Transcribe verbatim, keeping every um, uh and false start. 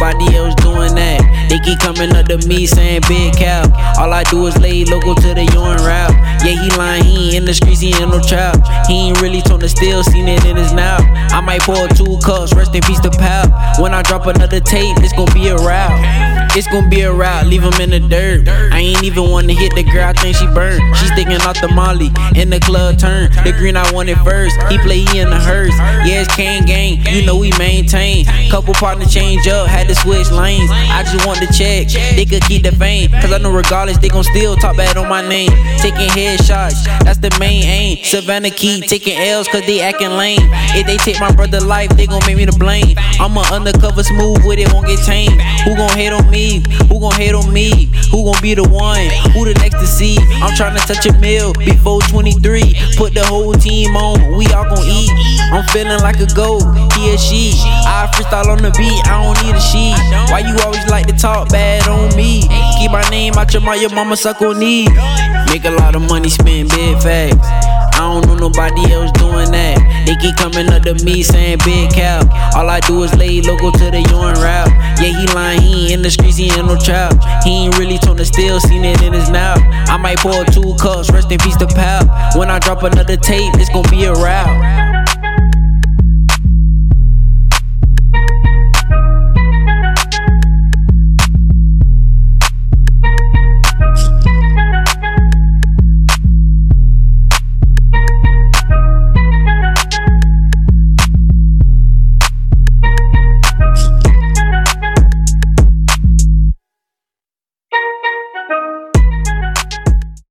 nobody else doing that. They keep coming up to me saying big cap. All I do is lay local to the urine rap. Yeah, he lying, he ain't in the streets, he ain't no trap. He ain't really trying to steal, seen it in his nap. I might pour two cups, rest in peace to Pap. When I drop another tape, it's gon' be a rap. It's gon' be a rap, leave him in the dirt. I ain't even wanna hit the girl, I think she burnt. She sticking out the molly, in the club turn. The green I wanted first, he play, he in the hearse. Yeah, it's Kane gang, you know we maintain. Couple partner change up, had to switch lanes. I just want to check, they could keep the fame. Cause I know regardless, they gon' still talk bad on my name. Taking headshots, that's the main aim. Savannah keep taking L's cause they acting lame. If they take my brother life, they gon' make me the blame. I'm a undercover smooth with it, won't get tamed. Who gon' hate on me? Who gon' hate on me? Who gon' be the one? Who the next to see? I'm tryna touch a meal before twenty-three. Put the whole team on, we all gon' eat. I'm feeling like a goat, he or she. I freestyle on the beat, I don't need a sheet. Why you always like to talk bad on me? Keep my name out your mouth, your mama suck on knee. Make a lot of money, spend big facts. I don't know nobody else doing that. They keep coming up to me saying big cap. All I do is lay local to the urine rap. Yeah, he lying, he ain't in the streets, he ain't no trap. He ain't really trying to steal, seen it in his nap. I might pour two cups, rest in peace to Pap. When I drop another tape, it's gon' be a rap.